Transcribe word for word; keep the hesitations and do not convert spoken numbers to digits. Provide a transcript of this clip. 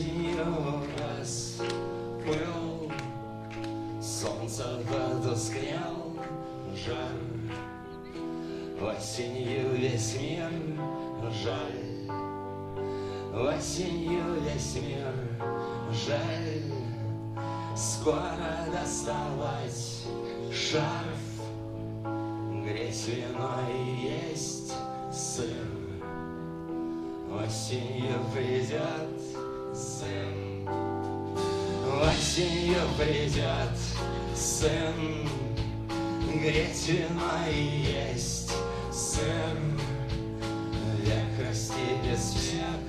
Осенью распыл, солнце потускнел, жар. Осенью весь мир жаль, осенью весь мир жаль. Скоро доставать шарф, греть вино и есть сыр. Осенью придет сын, осенью придет сын, греть вино и есть сыр. Век расти без всех